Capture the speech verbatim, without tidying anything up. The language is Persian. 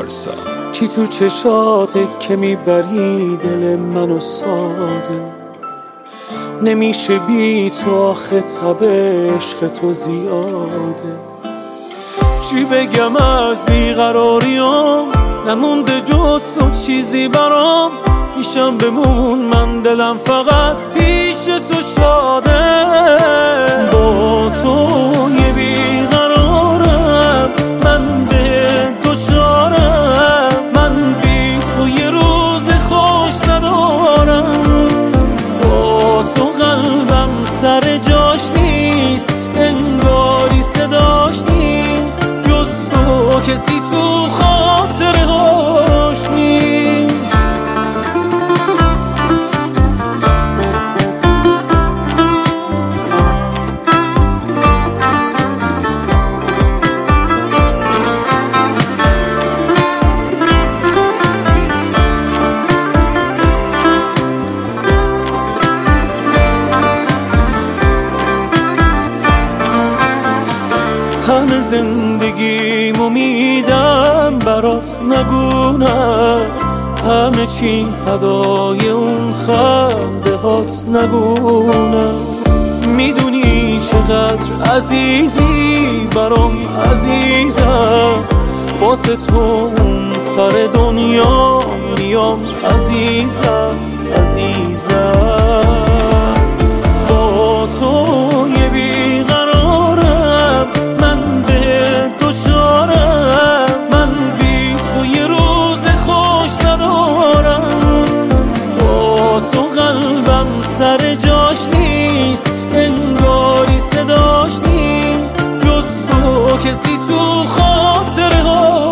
پارسا. چی تو چشاته که میبری دل منو ساده، نمیشه بی تو آخه تب عشق تو زیاده. چی بگم از بیقراریام، نمونده جز تو چیزی برام. پیشم بمون من دلم فقط پیش تو شاده. با تو یه بیقرارم، من به تو چارم. من بی تو یه روز خوش ندارم. با تو قلبم سر جاش نیست، انگاری صداش نیست. جز تو کسی تو خاطره هاش نیست. همه زندگیمو میدم برات، نگونم همه چی فدای اون خنده هات، نگونم. میدونی چقدر عزیزی برام عزیزم، واسه تو اون سر دنیا میام عزیزم عزیزم. با تو یه بیقرارم، من به تو چارم. من بی تو یه روز خوش ندارم. با تو قلبم سر جاش نیست، انگاری صداش نیست. جز تو کسی تو خاطره ها